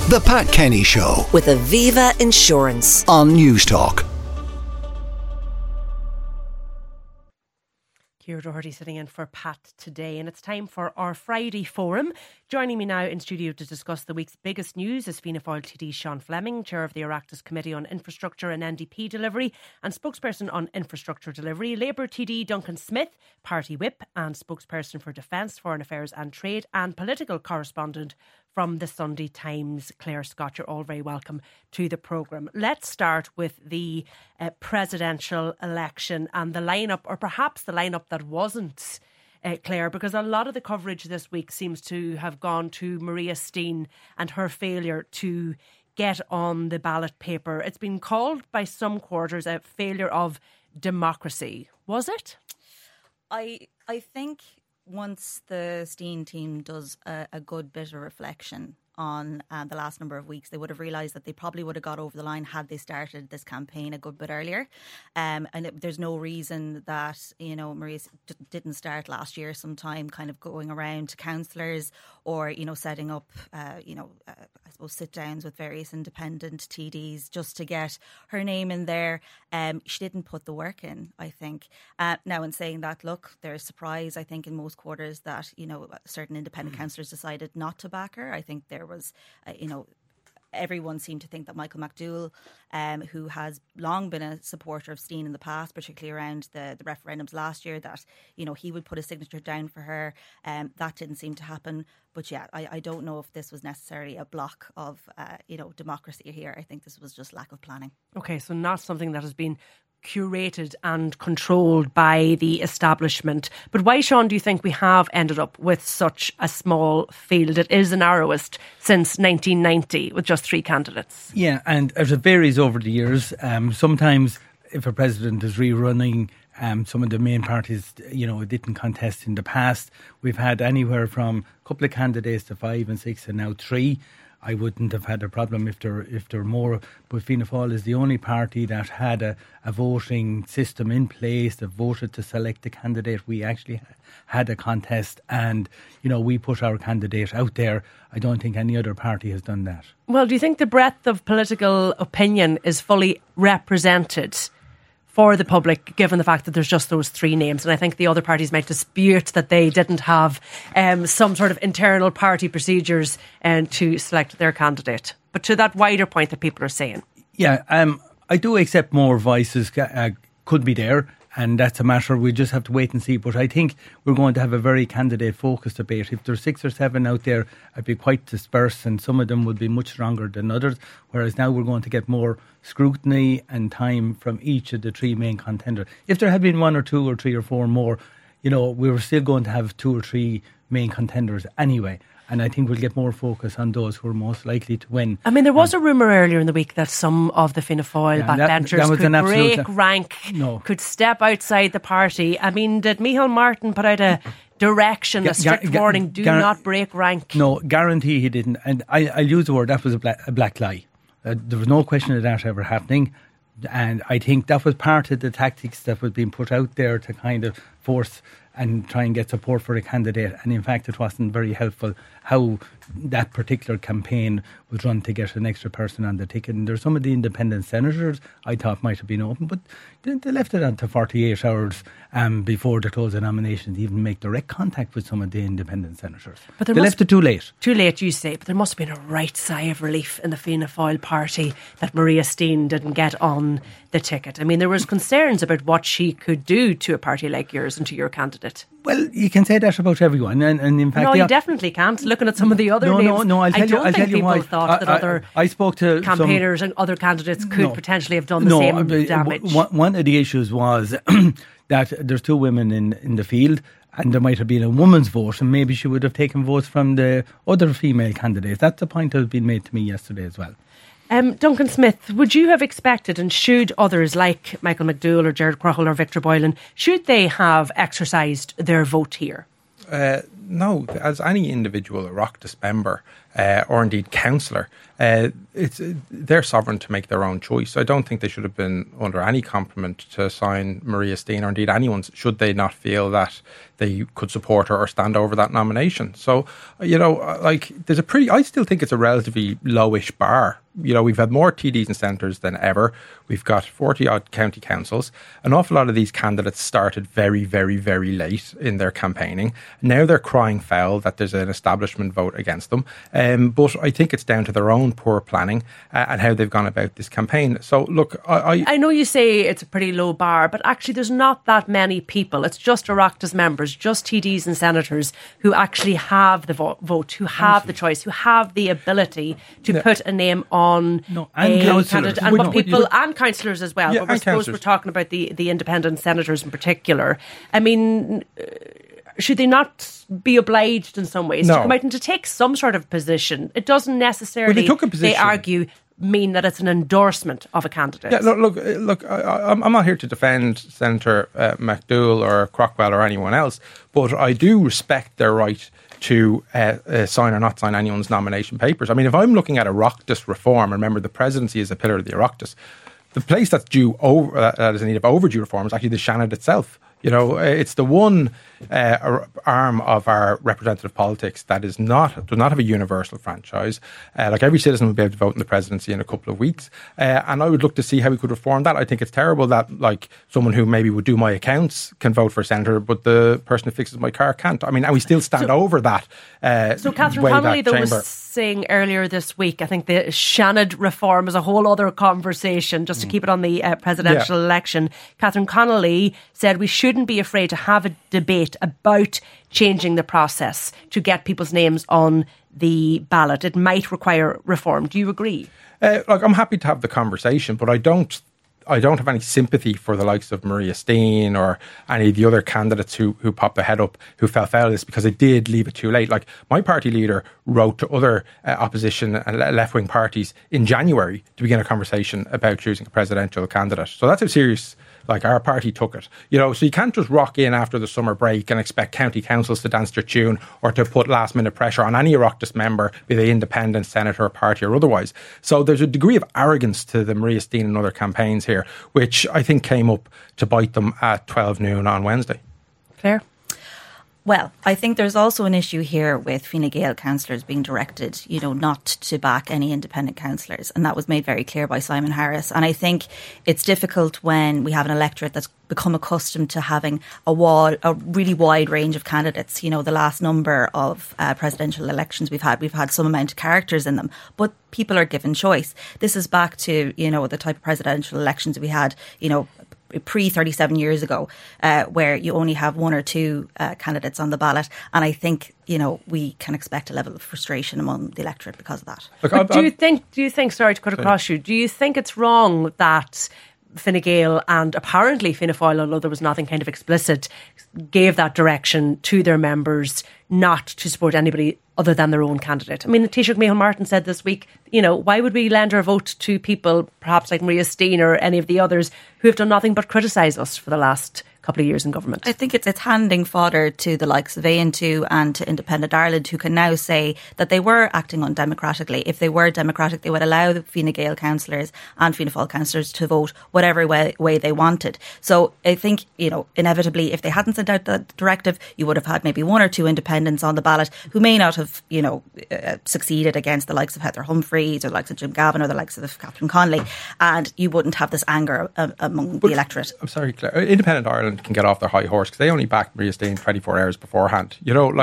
The Pat Kenny Show with Aviva Insurance on Newstalk. Ciara Doherty sitting in for Pat today, and it's time for our Friday Forum. Joining me now in studio to discuss the week's biggest news is Fianna Fáil TD Sean Fleming, Chair of the Oireachtas Committee on Infrastructure and NDP Delivery and spokesperson on Infrastructure Delivery, Labour TD Duncan Smith, Party Whip and spokesperson for Defence, Foreign Affairs and Trade, and political correspondent from the Sunday Times, Claire Scott. You're all very welcome to the programme. Let's start with the presidential election and the lineup, or perhaps the lineup that wasn't, Claire, because a lot of the coverage this week seems to have gone to Maria Steen and her failure to get on the ballot paper. It's been called by some quarters a failure of democracy. Was it? I think once the Steen team does a good bit of reflection on the last number of weeks, they would have realised that they probably would have got over the line had they started this campaign a good bit earlier. There's no reason that, Maria didn't start last year sometime kind of going around to councillors or, setting up, I suppose, sit-downs with various independent TDs just to get her name in there. She didn't put the work in, I think. Now, in saying that, look, there's surprise, I think, in most quarters that, certain independent councillors decided not to back her. I think there was, everyone seemed to think that Michael McDowell, who has long been a supporter of Steen in the past, particularly around the referendums last year, that, he would put a signature down for her. That didn't seem to happen. But yeah, I don't know if this was necessarily a block of, democracy here. I think this was just lack of planning. Okay, so not something that has been curated and controlled by the establishment. But why, Sean, do you think we have ended up with such a small field? It is the narrowest since 1990 with just 3 candidates. Yeah, and it varies over the years. Sometimes if a president is rerunning, some of the main parties, didn't contest in the past. We've had anywhere from a couple of candidates to 5 and 6 and now 3. I wouldn't have had a problem if there were more, but Fianna Fáil is the only party that had a voting system in place, that voted to select the candidate. We actually had a contest and, we put our candidate out there. I don't think any other party has done that. Well, do you think the breadth of political opinion is fully represented for the public, given the fact that there's just those 3 names? And I think the other parties might dispute that they didn't have some sort of internal party procedures to select their candidate. But to that wider point that people are saying. Yeah, I do accept more voices could be there, and that's a matter we just have to wait and see. But I think we're going to have a very candidate-focused debate. If there's 6 or 7 out there, I'd be quite dispersed, and some of them would be much stronger than others, whereas now we're going to get more scrutiny and time from each of the 3 main contenders. If there had been 1 or 2 or 3 or 4 more, we were still going to have 2 or 3 main contenders anyway. And I think we'll get more focus on those who are most likely to win. I mean, there was a rumour earlier in the week that some of the Fianna Fáil backbenchers could break rank, could step outside the party. I mean, did Micheál Martin put out a direction, a strict warning, do not break rank? No, guarantee he didn't. And I'll use the word, that was a black lie. There was no question of that ever happening. And I think that was part of the tactics that was being put out there to kind of force and try and get support for a candidate. And in fact, it wasn't very helpful how that particular campaign was run to get an extra person on the ticket. And there's some of the independent senators I thought might have been open, but they left it on to 48 hours before the close of nominations to even make direct contact with some of the independent senators. But they left it too late. Too late, you say, but there must have been a right sigh of relief in the Fianna Fáil party that Maria Steen didn't get on the ticket. I mean, there was concerns about what she could do to a party like yours and to your candidate. Well, you can say that about everyone, and in fact, no, you definitely can't. Looking at some of the other names, no, I don't think people thought that other I spoke to campaigners and other candidates could potentially have done the same damage. One of the issues was that there's 2 women in the field, and there might have been a woman's vote, and maybe she would have taken votes from the other female candidates. That's the point that has been made to me yesterday as well. Duncan Smith, would you have expected, and should others like Michael McDowell or Gerard Craughall or Victor Boylan, should they have exercised their vote here? no, as any individual Oireachtas member or indeed councillor, they're sovereign to make their own choice. I don't think they should have been under any compliment to sign Maria Steen, or indeed anyone, should they not feel that they could support her or stand over that nomination. So, I still think it's a relatively lowish bar. We've had more TDs and senators than ever. We've got 40-odd county councils. An awful lot of these candidates started very, very, very late in their campaigning. Now they're crying foul that there's an establishment vote against them. But I think it's down to their own poor planning and how they've gone about this campaign. So, look, I know you say it's a pretty low bar, but actually there's not that many people. It's just Oireachtas members, just TDs and senators who actually have the vote, who have the choice, who have the ability to put a name on and candidate, and councillors as well. But I suppose we're talking about the independent senators in particular. I mean, should they not be obliged in some ways to come out and to take some sort of position? It doesn't necessarily, they argue, mean that it's an endorsement of a candidate. Yeah, look. I'm not here to defend Senator McDougall or Crockwell or anyone else, but I do respect their right to sign or not sign anyone's nomination papers. I mean, if I'm looking at Oireachtas reform, remember the presidency is a pillar of the Oireachtas. The place that's that is in need of overdue reform is actually the Seanad itself. It's the one arm of our representative politics that does not have a universal franchise. Like every citizen will be able to vote in the presidency in a couple of weeks. And I would look to see how we could reform that. I think it's terrible that like someone who maybe would do my accounts can vote for a senator, but the person who fixes my car can't. I mean, and we still stand over that. So Catherine Connolly, though, was saying earlier this week, I think the Seanad reform is a whole other conversation, just to keep it on the presidential election. Catherine Connolly said we shouldn't be afraid to have a debate about changing the process to get people's names on the ballot. It might require reform. Do you agree? I'm happy to have the conversation, but I don't have any sympathy for the likes of Maria Steen or any of the other candidates who popped their head up, who fell foul of this because they did leave it too late. Like my party leader wrote to other opposition and left-wing parties in January to begin a conversation about choosing a presidential candidate. So that's how serious our party took it. So you can't just rock in after the summer break and expect county councils to dance their tune or to put last-minute pressure on any Oireachtas member, be they independent, senator, party or otherwise. So there's a degree of arrogance to the Maria Steen and other campaigns here, which I think came up to bite them at 12 noon on Wednesday. Claire? Well, I think there's also an issue here with Fine Gael councillors being directed, not to back any independent councillors. And that was made very clear by Simon Harris. And I think it's difficult when we have an electorate that's become accustomed to having a really wide range of candidates. The last number of presidential elections we've had some amount of characters in them, but people are given choice. This is back to, the type of presidential elections we had, pre 37 years ago, where you only have one or two candidates on the ballot. And I think, we can expect a level of frustration among the electorate because of that. But do you think, sorry to cut across you, do you think it's wrong that Fine Gael and apparently Fianna Fáil, although there was nothing kind of explicit, gave that direction to their members not to support anybody other than their own candidate? I mean, Taoiseach Micheál Martin said this week, why would we lend our vote to people perhaps like Maria Steen or any of the others who have done nothing but criticise us for the last couple of years in government? I think it's handing fodder to the likes of AN2 and to Independent Ireland, who can now say that they were acting undemocratically. If they were democratic, they would allow the Fine Gael councillors and Fianna Fáil councillors to vote whatever way they wanted. So I think, inevitably, if they hadn't sent out the directive, you would have had maybe one or two independents on the ballot who may not have, succeeded against the likes of Heather Humphreys or the likes of Jim Gavin or the likes of Catherine Connolly, and you wouldn't have this anger among the electorate. I'm sorry, Claire. Independent Ireland can get off their high horse because they only backed Maria Steen 24 hours beforehand.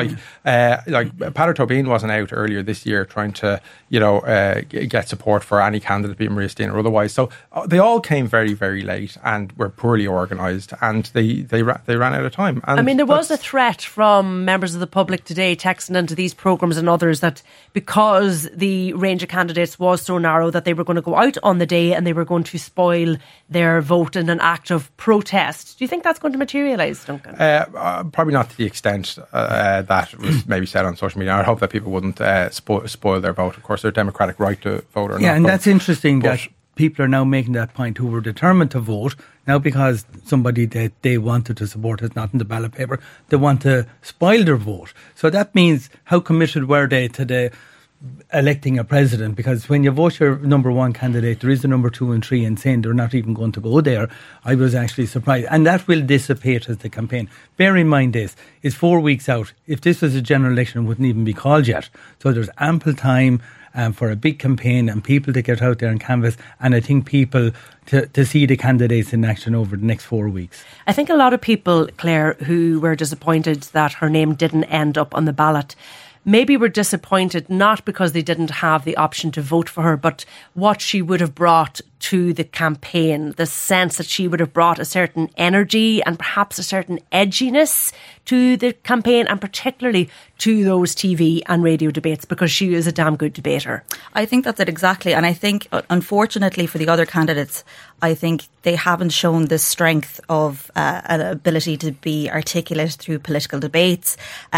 Peadar Tóibín wasn't out earlier this year trying to, get support for any candidate, be Maria Steen or otherwise. So they all came very, very late and were poorly organised, and they ran out of time. And I mean, there was a threat from members of the public today texting into these programmes and others that because the range of candidates was so narrow that they were going to go out on the day and they were going to spoil their vote in an act of protest. Do you think that's going to materialise, Duncan? Probably not to the extent that was maybe said on social media. I hope that people wouldn't spoil their vote. Of course, their democratic right to vote or not. Yeah, and vote. that's interesting that people are now making that point who were determined to vote, now because somebody that they wanted to support is not in the ballot paper, they want to spoil their vote. So that means how committed were they to the electing a president? Because when you vote your number one candidate, there is a number 2 and 3, and saying they're not even going to go there, I was actually surprised. And that will dissipate as the campaign. Bear in mind this, it's 4 weeks out. If this was a general election, it wouldn't even be called yet. So there's ample time for a big campaign and people to get out there and canvass, and I think people to see the candidates in action over the next 4 weeks. I think a lot of people, Claire, who were disappointed that her name didn't end up on the ballot, maybe were disappointed not because they didn't have the option to vote for her, but what she would have brought to the campaign, the sense that she would have brought a certain energy and perhaps a certain edginess to the campaign, and particularly to those TV and radio debates, because she is a damn good debater. I think that's it exactly. And I think, unfortunately for the other candidates, I think they haven't shown the strength of an ability to be articulate through political debates.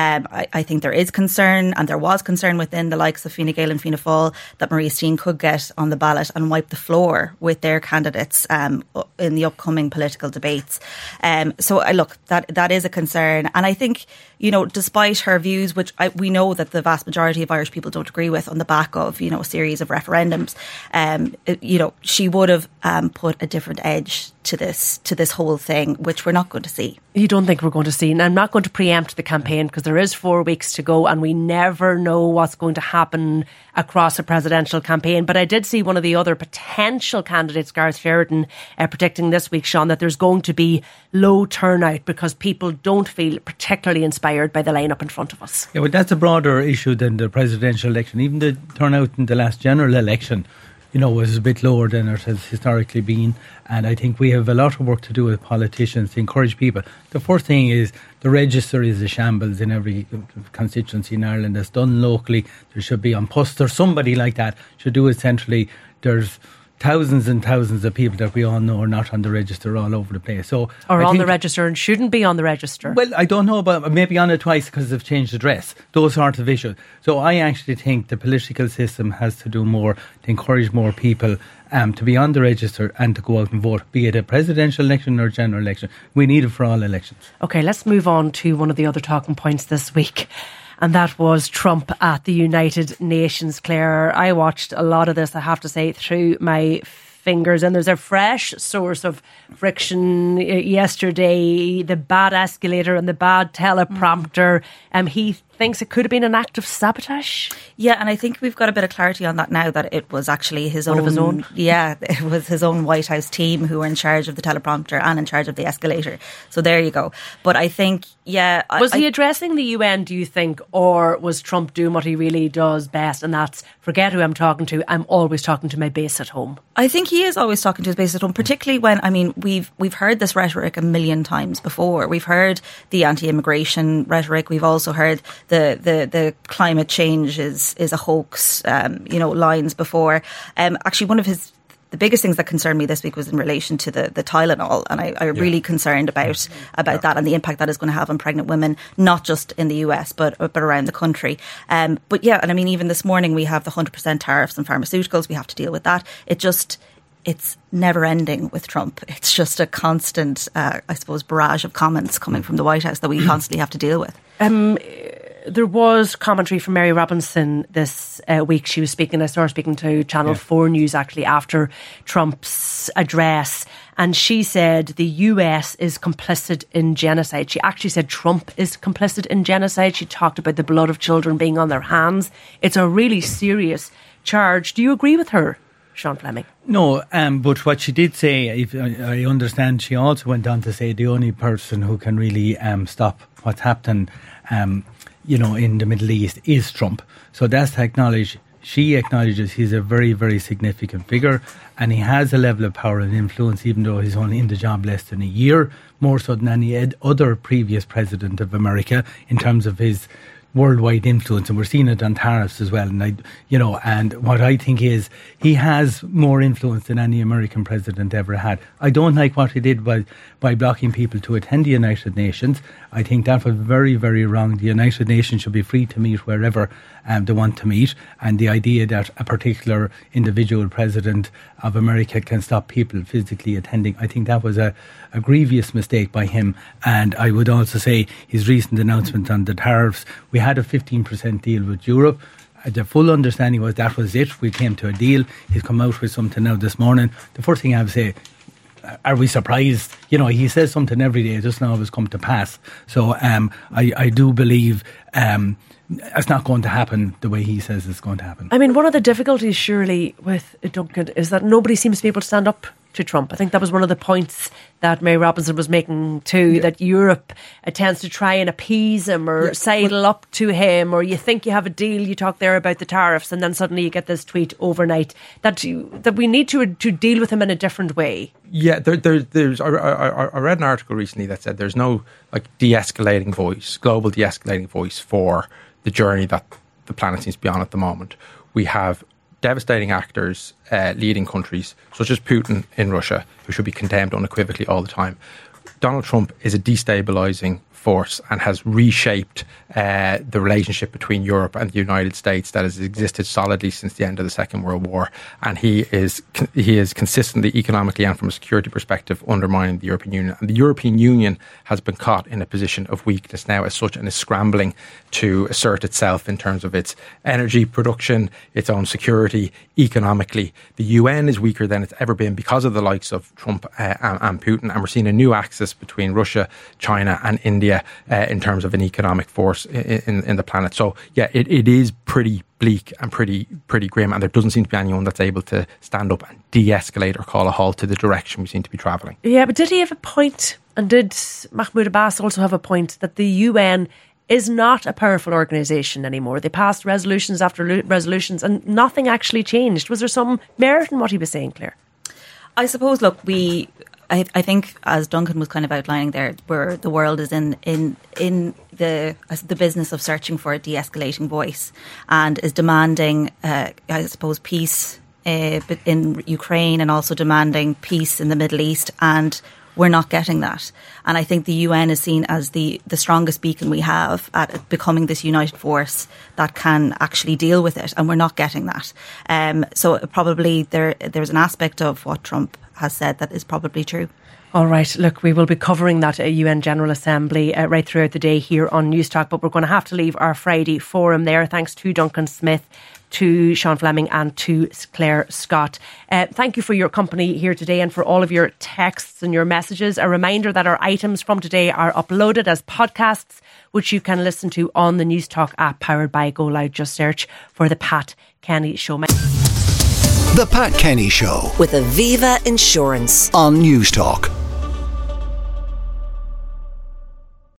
I think there is concern, and there was concern within the likes of Fine Gael and Fianna Fáil, that Maria Steen could get on the ballot and wipe the floor with their candidates in the upcoming political debates. So look, that is a concern. And I think, you know, despite her views, which we know that the vast majority of Irish people don't agree with, on the back of, you know, a series of referendums, you know, she would have put a different edge to this whole thing, which we're not going to see. You don't think we're going to see? And I'm not going to preempt the campaign, because there is 4 weeks to go and we never know what's going to happen across a presidential campaign. But I did see one of the other potential candidates, Gareth Sheridan, predicting this week, Sean, that there's going to be low turnout because people don't feel particularly inspired by the lineup in front of us. Yeah, but that's a broader issue than the presidential election. Even the turnout in the last general election, you know, was a bit lower than it has historically been. And I think we have a lot of work to do with politicians to encourage people. The first thing is the register is a shambles in every constituency in Ireland that's done locally. There should be on post or somebody like that should do it centrally. There's thousands and thousands of people that we all know are not on the register all over the place. So, or on the register and shouldn't be on the register. Well, I don't know, but maybe on it twice because they've changed address. Those sort of issues. So I actually think the political system has to do more to encourage more people to be on the register and to go out and vote, be it a presidential election or a general election. We need it for all elections. OK, let's move on to one of the other talking points this week. And that was Trump at the United Nations. Claire, I watched a lot of this, I have to say, through my fingers. And there's a fresh source of friction yesterday. The bad escalator and the bad teleprompter. He thinks it could have been an act of sabotage. Yeah, and I think we've got a bit of clarity on that now, that it was actually his own. Yeah, it was his own White House team who were in charge of the teleprompter and in charge of the escalator. So there you go. But I think, yeah... Was he addressing the UN, do you think, or was Trump doing what he really does best, and that's, forget who I'm talking to, I'm always talking to my base at home? I think he is always talking to his base at home, particularly when, I mean, we've heard this rhetoric a million times before. We've heard the anti-immigration rhetoric. We've also heard the climate change is a hoax, lines before. Actually, one of the biggest things that concerned me this week was in relation to the Tylenol, and I'm really concerned about that and the impact that is going to have on pregnant women, not just in the US but around the country. But yeah, and I mean, even this morning we have the 100% tariffs on pharmaceuticals. We have to deal with that. It's never ending with Trump. It's just a constant, barrage of comments coming from the White House that we constantly have to deal with. There was commentary from Mary Robinson this week. She was speaking, I saw her speaking to Channel 4 News actually after Trump's address, and she said the US is complicit in genocide. She actually said Trump is complicit in genocide. She talked about the blood of children being on their hands. It's a really serious charge. Do you agree with her, Sean Fleming? No, but what she did say, if I understand, she also went on to say the only person who can really stop what's happening in the Middle East is Trump. So that's to acknowledge. She acknowledges he's a very, very significant figure, and he has a level of power and influence, even though he's only in the job less than a year, more so than any other previous president of America, in terms of his worldwide influence, and we're seeing it on tariffs as well. And and what I think is he has more influence than any American president ever had. I don't like what he did by blocking people to attend the United Nations. I think that was very, very wrong. The United Nations should be free to meet wherever they want to meet, and the idea that a particular individual president of America can stop people physically attending, I think that was a grievous mistake by him. And I would also say his recent announcement on the tariffs, we had a 15% deal with Europe. The full understanding was that was it. We came to a deal. He's come out with something now this morning. The first thing I would say, are we surprised? He says something every day. It doesn't always come to pass. So I do believe it's not going to happen the way he says it's going to happen. I mean, one of the difficulties surely with Duncan is that nobody seems to be able to stand up to Trump. I think that was one of the points that Mary Robinson was making too, that Europe tends to try and appease him or sidle up to him, or you think you have a deal, you talk there about the tariffs, and then suddenly you get this tweet overnight that we need to deal with him in a different way. Yeah, there's. I read an article recently that said there's no de-escalating voice, global de-escalating voice for the journey that the planet seems to be on at the moment. We have devastating actors leading countries such as Putin in Russia, who should be condemned unequivocally all the time. Donald Trump is a destabilising force and has reshaped the relationship between Europe and the United States that has existed solidly since the end of the Second World War. And he is consistently, economically and from a security perspective, undermining the European Union. And the European Union has been caught in a position of weakness now as such, and is scrambling to assert itself in terms of its energy production, its own security, economically. The UN is weaker than it's ever been because of the likes of Trump and Putin. And we're seeing a new axis between Russia, China and India in terms of an economic force in the planet. So yeah, it is pretty bleak and pretty grim, and there doesn't seem to be anyone that's able to stand up and de-escalate or call a halt to the direction we seem to be travelling. Yeah, but did he have a point, and did Mahmoud Abbas also have a point, that the UN is not a powerful organisation anymore? They passed resolutions after resolutions and nothing actually changed. Was there some merit in what he was saying, Claire? I suppose, look, I think, as Duncan was kind of outlining there, where the world is in the business of searching for a de-escalating voice and is demanding, I suppose, peace in Ukraine, and also demanding peace in the Middle East, and we're not getting that. And I think the UN is seen as the strongest beacon we have at becoming this united force that can actually deal with it, and we're not getting that. So probably there's an aspect of what Trump has said that is probably true. All right, look, we will be covering that UN General Assembly right throughout the day here on Newstalk, but we're going to have to leave our Friday forum there. Thanks to Duncan Smith, to Sean Fleming and to Claire Scott. Thank you for your company here today and for all of your texts and your messages. A reminder that our items from today are uploaded as podcasts, which you can listen to on the Newstalk app powered by Go Loud. Just search for The Pat Kenny Show. The Pat Kenny Show with Aviva Insurance on Newstalk.